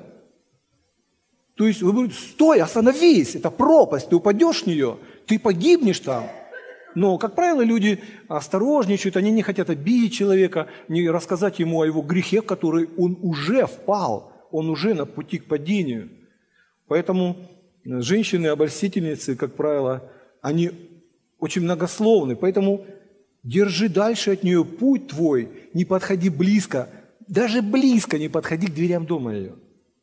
То есть вы будете, стой, остановись, это пропасть, ты упадешь в нее, ты погибнешь там. Но, как правило, люди осторожничают, они не хотят обидеть человека, не рассказать ему о его грехе, в который он уже впал. Он уже на пути к падению. Поэтому женщины-обольстительницы, как правило, они очень многословны. Поэтому держи дальше от нее путь твой, не подходи близко, даже близко не подходи к дверям дома ее.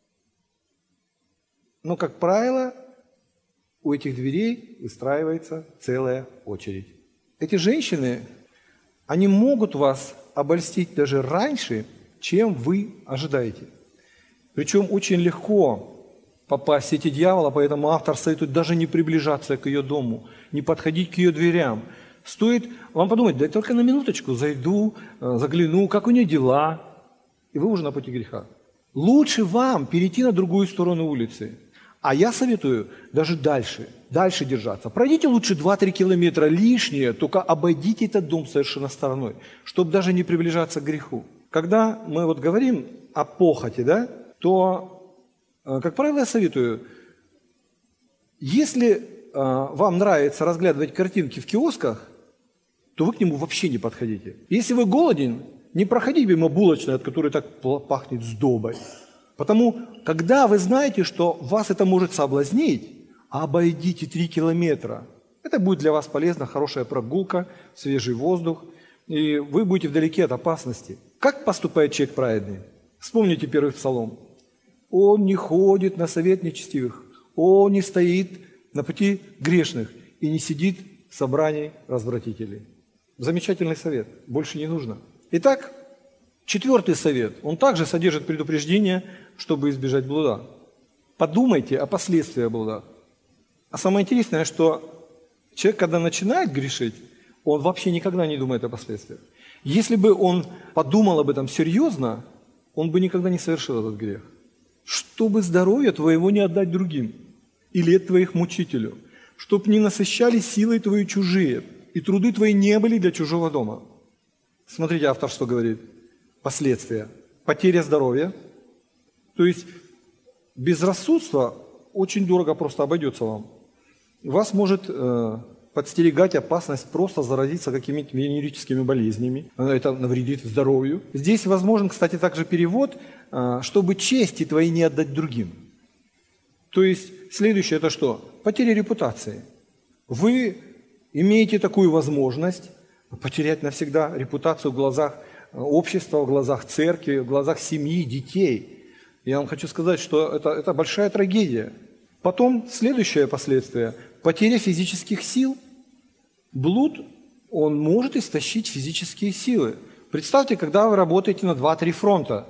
Но, как правило, у этих дверей выстраивается целая очередь. Эти женщины, они могут вас обольстить даже раньше, чем вы ожидаете. Причем очень легко попасть в сети дьявола, поэтому автор советует даже не приближаться к ее дому, не подходить к ее дверям. Стоит вам подумать, да я только на минуточку зайду, загляну, как у нее дела, и вы уже на пути греха. Лучше вам перейти на другую сторону улицы. А я советую даже дальше, дальше держаться. Пройдите лучше два-три километра лишнее, только обойдите этот дом совершенно стороной, чтобы даже не приближаться к греху. Когда мы вот говорим о похоти, да, то, как правило, я советую, если вам нравится разглядывать картинки в киосках, то вы к нему вообще не подходите. Если вы голоден, не проходите мимо булочной, от которой так пахнет сдобой. Потому, когда вы знаете, что вас это может соблазнить, обойдите три километра. Это будет для вас полезно, хорошая прогулка, свежий воздух. и вы будете вдалеке от опасности. Как поступает человек праведный? Вспомните первый псалом. Он не ходит на совет нечестивых, он не стоит на пути грешных и не сидит в собрании развратителей. Замечательный совет, больше не нужно. Итак, четвертый совет, он также содержит предупреждение, чтобы избежать блуда. Подумайте о последствиях блуда. А самое интересное, что человек, когда начинает грешить, он вообще никогда не думает о последствиях. Если бы он подумал об этом серьезно, он бы никогда не совершил этот грех. Чтобы здоровье твоего не отдать другим, и лет твоих мучителю, чтоб не насыщали силой твои чужие, и труды твои не были для чужого дома. Смотрите, автор что говорит. Последствия. Потеря здоровья. То есть безрассудство очень дорого просто обойдется вам. Вас может э, подстерегать опасность просто заразиться какими-то венерическими болезнями. Это навредит здоровью. Здесь возможен, кстати, также перевод, э, чтобы чести твои не отдать другим. То есть следующее это что? Потеря репутации. Вы имеете такую возможность потерять навсегда репутацию в глазах общества, в глазах церкви, в глазах семьи, детей. Я вам хочу сказать, что это, это большая трагедия. Потом следующее последствие – потеря физических сил. Блуд, он может истощить физические силы. Представьте, когда вы работаете на два-три фронта.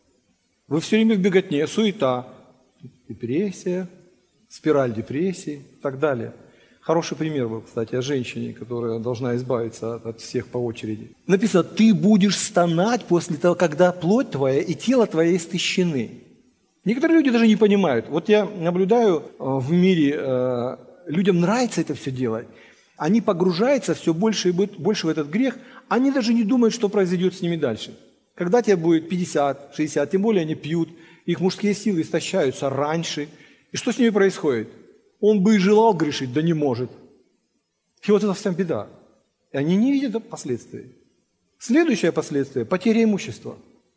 Вы все время в беготне, суета, депрессия, спираль депрессии и так далее. Хороший пример был, кстати, о женщине, которая должна избавиться от, от всех по очереди. Написано, ты будешь стонать после того, когда плоть твоя и тело твое истощены. Некоторые люди даже не понимают. Вот я наблюдаю в мире, людям нравится это все делать. Они погружаются все больше и больше в этот грех, они даже не думают, что произойдет с ними дальше. Когда тебе будет пятьдесят, шестьдесят, тем более они пьют, их мужские силы истощаются раньше. И что с ними происходит? Он бы и желал грешить, да не может. И вот это вся беда. И они не видят последствий. Следующее последствие – потеря имущества.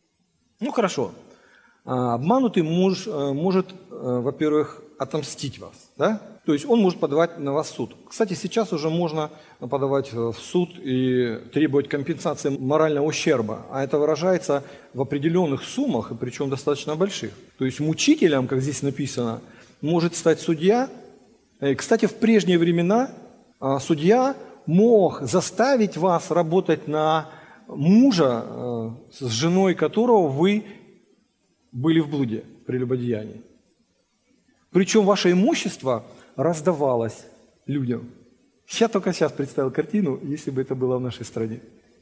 Ну хорошо, обманутый муж может, во-первых, отомстить вас. Да? То есть он может подавать на вас в суд. Кстати, сейчас уже можно подавать в суд и требовать компенсации морального ущерба. А это выражается в определенных суммах, и причем достаточно больших. То есть мучителем, как здесь написано, может стать судья. Кстати, в прежние времена судья мог заставить вас работать на мужа, с женой которого вы были в блуде, прелюбодеянии. Причем ваше имущество раздавалось людям. Я только сейчас представил картину, если бы это было в нашей стране.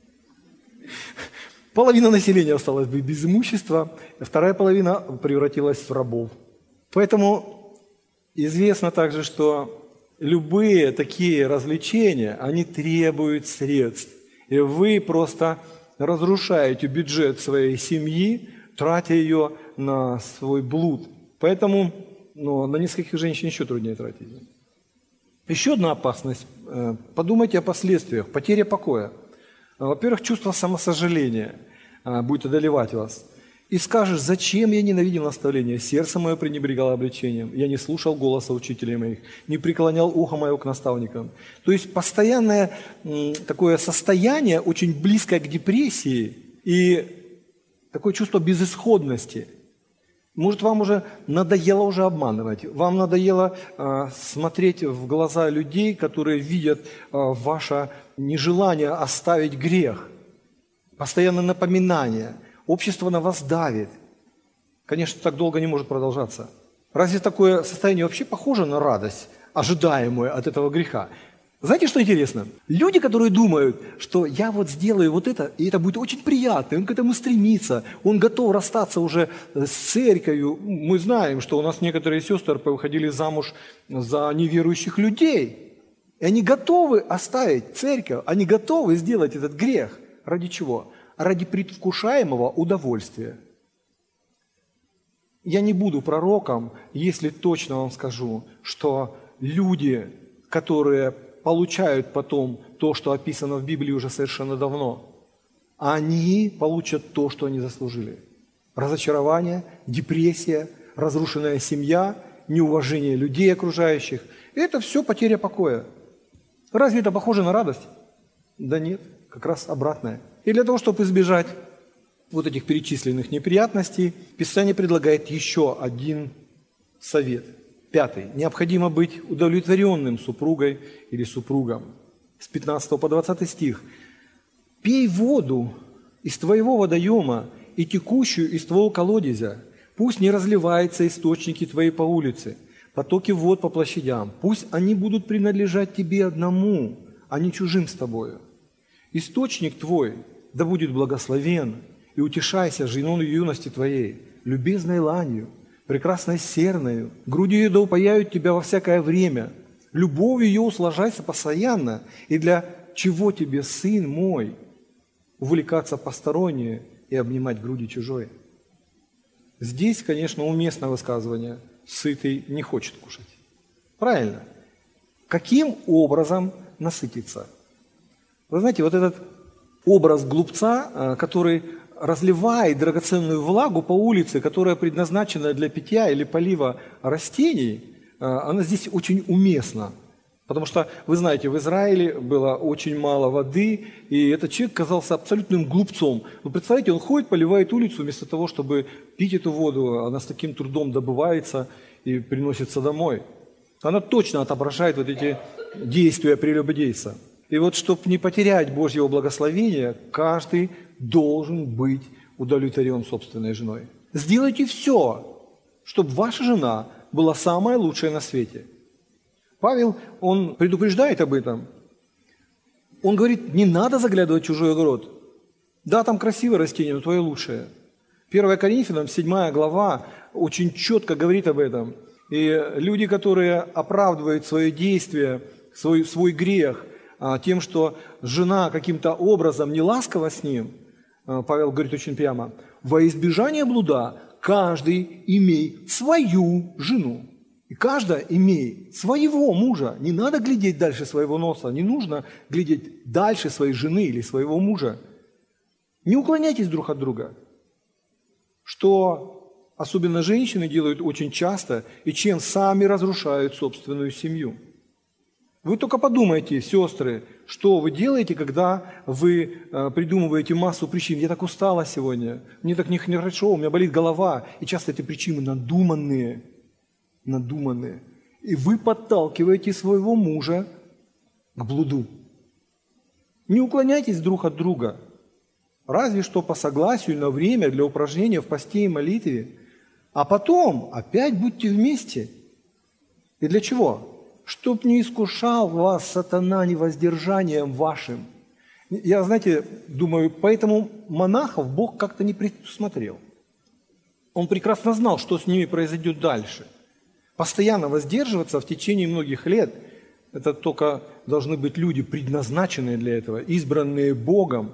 Половина населения осталась бы без имущества, а вторая половина превратилась в рабов. Поэтому известно также, что любые такие развлечения, они требуют средств. И вы просто разрушаете бюджет своей семьи, тратя ее на свой блуд. Поэтому ну, на нескольких женщин еще труднее тратить. Еще одна опасность. Подумайте о последствиях. Потеря покоя. Во-первых, чувство самосожаления будет одолевать вас. И скажешь, зачем я ненавидел наставления? Сердце мое пренебрегало обличением. Я не слушал голоса учителей моих, не преклонял ухо моего к наставникам. То есть постоянное м, такое состояние, очень близкое к депрессии и такое чувство безысходности. Может, вам уже надоело уже обманывать, вам надоело э, смотреть в глаза людей, которые видят э, ваше нежелание оставить грех, постоянное напоминание. Общество на вас давит. Конечно, так долго не может продолжаться. Разве такое состояние вообще похоже на радость, ожидаемую от этого греха? Знаете, что интересно? Люди, которые думают, что я вот сделаю вот это, и это будет очень приятно, он к этому стремится, он готов расстаться уже с церковью. Мы знаем, что у нас некоторые сестры выходили замуж за неверующих людей. И они готовы оставить церковь, они готовы сделать этот грех. Ради чего? Ради предвкушаемого удовольствия. Я не буду пророком, если точно вам скажу, что люди, которые получают потом то, что описано в Библии уже совершенно давно, они получат то, что они заслужили. Разочарование, депрессия, разрушенная семья, неуважение людей окружающих. Это все потеря покоя. Разве это похоже на радость? Да нет. как раз обратное. И для того, чтобы избежать вот этих перечисленных неприятностей, Писание предлагает еще один совет. Пятый. Необходимо быть удовлетворенным супругой или супругом. С пятнадцатого по двадцатый стих. «Пей воду из твоего водоема и текущую из твоего колодезя. Пусть не разливаются источники твои по улице, потоки вод по площадям. Пусть они будут принадлежать тебе одному, а не чужим с тобою. Источник твой да будет благословен, и утешайся женой юности твоей, любезной ланью, прекрасной серною, грудью ее да упаяют тебя во всякое время, любовью ее услажайся постоянно, и для чего тебе, сын мой, увлекаться постороннее и обнимать груди чужой?» Здесь, конечно, уместно высказывание «сытый не хочет кушать». Правильно. Каким образом насытиться? Вы знаете, вот этот образ глупца, который разливает драгоценную влагу по улице, которая предназначена для питья или полива растений, она здесь очень уместна. Потому что, вы знаете, в Израиле было очень мало воды, и этот человек казался абсолютным глупцом. Вы представляете, он ходит, поливает улицу, вместо того, чтобы пить эту воду, она с таким трудом добывается и приносится домой. Она точно отображает вот эти действия прелюбодейца. И вот, чтобы не потерять Божьего благословения, каждый должен быть удовлетворен собственной женой. Сделайте все, чтобы ваша жена была самая лучшая на свете. Павел, он предупреждает об этом. Он говорит, не надо заглядывать в чужой огород. Да, там красивое растение, но твое лучшее. первое Коринфянам, седьмая глава, очень четко говорит об этом. И люди, которые оправдывают свое действие, свой, свой грех тем, что жена каким-то образом не ласкова с ним, Павел говорит очень прямо, во избежание блуда каждый имей свою жену. И каждая имеет своего мужа. Не надо глядеть дальше своего носа, не нужно глядеть дальше своей жены или своего мужа. Не уклоняйтесь друг от друга, что особенно женщины делают очень часто, и чем сами разрушают собственную семью. Вы только подумайте, сестры, что вы делаете, когда вы придумываете массу причин. Я так устала сегодня, мне так нехорошо, у меня болит голова. И часто эти причины надуманные. надуманные. И вы подталкиваете своего мужа к блуду. Не уклоняйтесь друг от друга. Разве что по согласию на время для упражнения в посте и молитве. А потом опять будьте вместе. И для чего? Чтоб не искушал вас сатана невоздержанием вашим. Я, знаете, думаю, поэтому монахов Бог как-то не предусмотрел. Он прекрасно знал, что с ними произойдет дальше. Постоянно воздерживаться в течение многих лет, это только должны быть люди, предназначенные для этого, избранные Богом.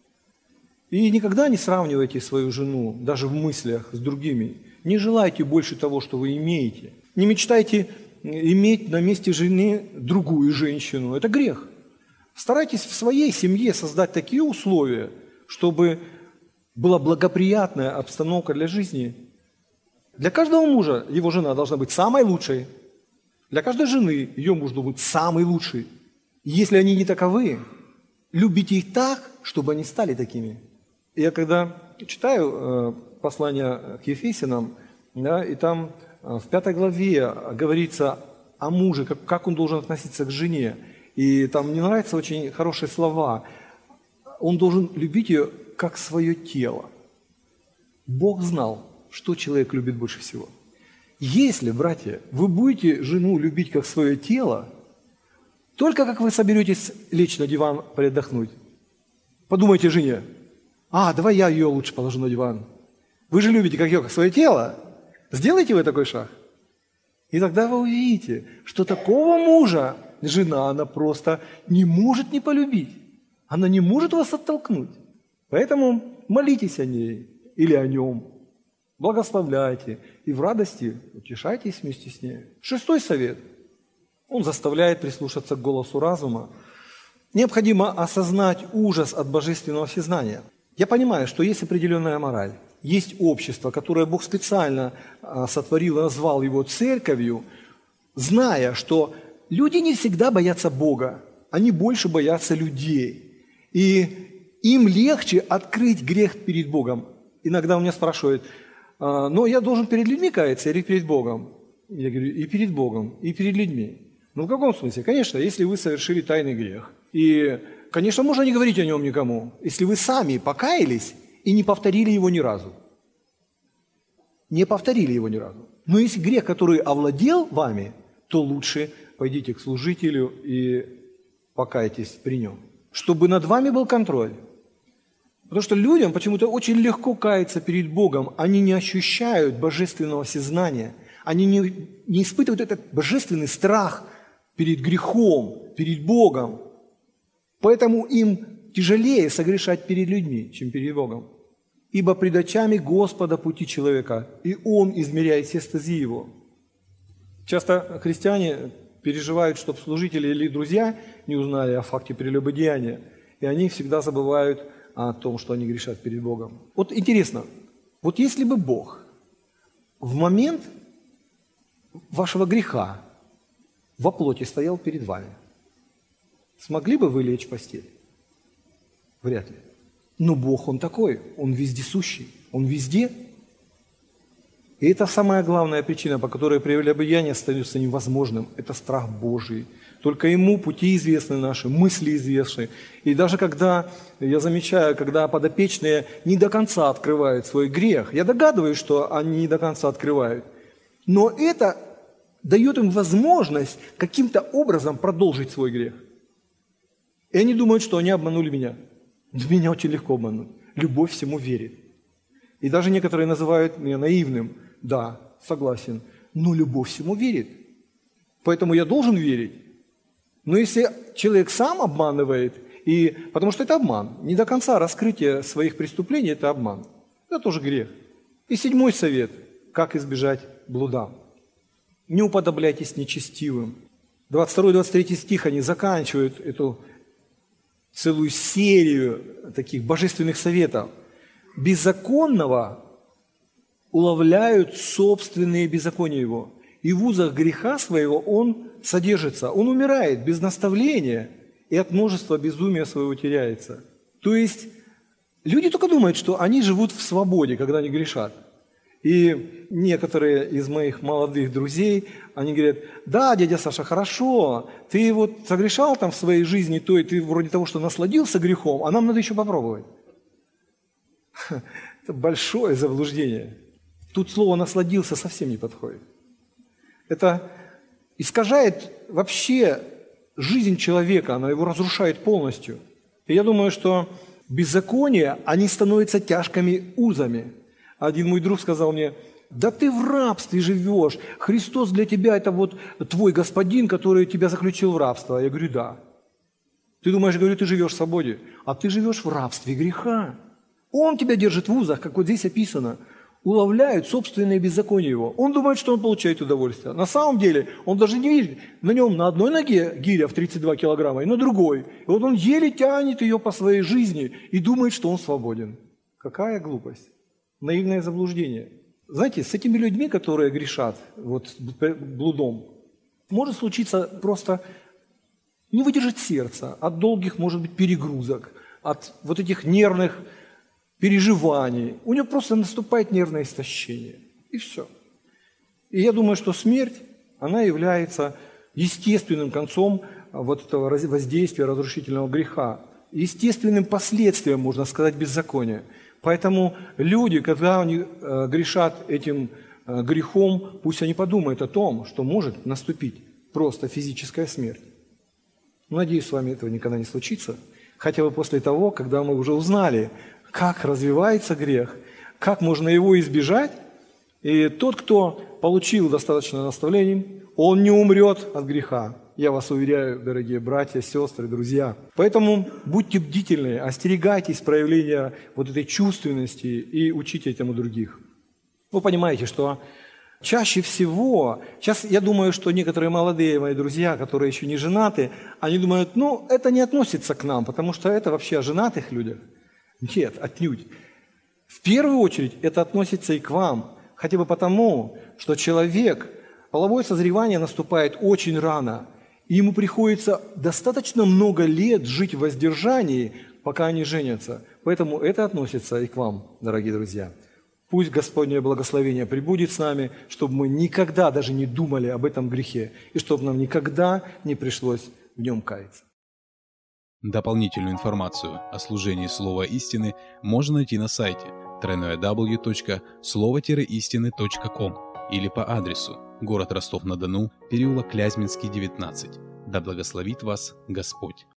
И никогда не сравнивайте свою жену, даже в мыслях, с другими. Не желайте больше того, что вы имеете. Не мечтайте иметь на месте жены другую женщину. Это грех. Старайтесь в своей семье создать такие условия, чтобы была благоприятная обстановка для жизни. Для каждого мужа его жена должна быть самой лучшей. Для каждой жены ее муж должен быть самый лучший. И если они не таковы, любите их так, чтобы они стали такими. Я когда читаю э, послание к Ефесянам, да, и там э, в пятой главе говорится о муже, как, как он должен относиться к жене. И там мне нравятся очень хорошие слова. Он должен любить ее как свое тело. Бог знал, что человек любит больше всего. Если, братья, вы будете жену любить как свое тело, только как вы соберетесь лечь на диван передохнуть, подумайте о жене. А, давай я ее лучше положу на диван. Вы же любите как ее, как свое тело. Сделайте вы такой шаг. И тогда вы увидите, что такого мужа жена, она просто не может не полюбить. Она не может вас оттолкнуть. Поэтому молитесь о ней или о нем. Благословляйте и в радости утешайтесь вместе с ней. Шестой совет. Он заставляет прислушаться к голосу разума. Необходимо осознать ужас от божественного всезнания. Я понимаю, что есть определенная мораль. Есть общество, которое Бог специально сотворил и назвал его церковью, зная, что люди не всегда боятся Бога, они больше боятся людей. И им легче открыть грех перед Богом. Иногда у меня спрашивают, но я должен перед людьми каяться или перед Богом? Я говорю, и перед Богом, и перед людьми. Ну, в каком смысле? Конечно, если вы совершили тайный грех. И, конечно, можно не говорить о нем никому, если вы сами покаялись и не повторили его ни разу. Не повторили его ни разу. Но если грех, который овладел вами, то лучше пойдите к служителю и покайтесь при нем. Чтобы над вами был контроль. Потому что людям почему-то очень легко каяться перед Богом. Они не ощущают божественного сознания. Они не, не испытывают этот божественный страх перед грехом, перед Богом. Поэтому им тяжелее согрешать перед людьми, чем перед Богом. Ибо пред очами Господа пути человека, и Он измеряет все стези его. Часто христиане переживают, чтобы служители или друзья не узнали о факте прелюбодеяния, и они всегда забывают о том, что они грешат перед Богом. Вот интересно, вот если бы Бог в момент вашего греха во плоти стоял перед вами, смогли бы вы лечь в постель? Вряд ли. Но Бог, Он такой, Он вездесущий, Он везде. И это самая главная причина, по которой прелюбодеяние остается невозможным. Это страх Божий. Только Ему пути известны наши, мысли известны. И даже когда, я замечаю, когда подопечные не до конца открывают свой грех, я догадываюсь, что они не до конца открывают, но это дает им возможность каким-то образом продолжить свой грех. И они думают, что они обманули меня. Меня очень легко обмануть. Любовь всему верит. И даже некоторые называют меня наивным. Да, согласен. Но любовь всему верит. Поэтому я должен верить. Но если человек сам обманывает, и, потому что это обман, не до конца раскрытие своих преступлений – это обман. Это тоже грех. И седьмой совет – как избежать блуда. Не уподобляйтесь нечестивым. двадцать второй двадцать третий стих, они заканчивают эту целую серию таких божественных советов. Беззаконного уловляют собственные беззакония его, и в узах греха своего он содержится. Он умирает без наставления, и от множества безумия своего теряется. То есть люди только думают, что они живут в свободе, когда они грешат. И некоторые из моих молодых друзей, они говорят, да, дядя Саша, хорошо, ты вот согрешал там в своей жизни, то и ты вроде того, что насладился грехом, а нам надо еще попробовать. Это большое заблуждение. Тут слово «насладился» совсем не подходит. Это искажает вообще жизнь человека, она его разрушает полностью. И я думаю, что беззаконие, они становятся тяжкими узами. Один мой друг сказал мне, да ты в рабстве живешь, Христос для тебя это вот твой господин, который тебя заключил в рабство. Я говорю, да. Ты думаешь, говорю, ты живешь в свободе, а ты живешь в рабстве греха. Он тебя держит в узах, как вот здесь описано, уловляют собственные беззакония его. Он думает, что он получает удовольствие. На самом деле, он даже не видит, на нем на одной ноге гиря в тридцать два килограмма, и на другой. И вот он еле тянет ее по своей жизни и думает, что он свободен. Какая глупость. Наивное заблуждение. Знаете, с этими людьми, которые грешат вот, блудом, может случиться просто не выдержать сердце от долгих, может быть, перегрузок, от вот этих нервных переживаний. У него просто наступает нервное истощение. И все. И я думаю, что смерть, она является естественным концом вот этого воздействия разрушительного греха. Естественным последствием, можно сказать, беззакония. Поэтому люди, когда они э, грешат этим э, грехом, пусть они подумают о том, что может наступить просто физическая смерть. Надеюсь, с вами этого никогда не случится. Хотя бы после того, когда мы уже узнали, как развивается грех, как можно его избежать. И тот, кто получил достаточно наставлений, он не умрет от греха. Я вас уверяю, дорогие братья, сестры, друзья. Поэтому будьте бдительны, остерегайтесь проявления вот этой чувственности и учите этому других. Вы понимаете, что чаще всего, сейчас я думаю, что некоторые молодые мои друзья, которые еще не женаты, они думают, ну, это не относится к нам, потому что это вообще о женатых людях. Нет, отнюдь. В первую очередь это относится и к вам, хотя бы потому, что человек, половое созревание наступает очень рано, и ему приходится достаточно много лет жить в воздержании, пока они женятся. Поэтому это относится и к вам, дорогие друзья. Пусть Господнее благословение пребудет с нами, чтобы мы никогда даже не думали об этом грехе, и чтобы нам никогда не пришлось в нем каяться. Дополнительную информацию о служении Слова Истины можно найти на сайте дабл ю дабл ю дабл ю точка слово истины точка ком или по адресу город Ростов-на-Дону, переулок Клязьминский, девятнадцать. Да благословит вас Господь!